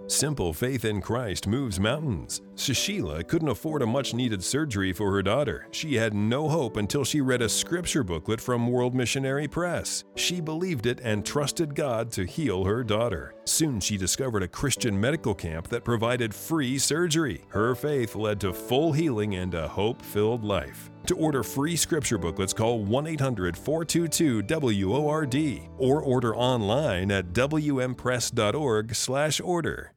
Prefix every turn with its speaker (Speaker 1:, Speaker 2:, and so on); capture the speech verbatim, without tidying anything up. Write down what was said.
Speaker 1: Simple faith in Christ moves mountains. Sushila couldn't afford a much-needed surgery for her daughter. She had no hope until she read a scripture booklet from World Missionary Press. She believed it and trusted God to heal her daughter. Soon she discovered a Christian medical camp that provided free surgery. Her faith led to full healing and a hope-filled life. To order free scripture booklets, call one eight hundred, four two two, W O R D or order online at W M press dot org slash order.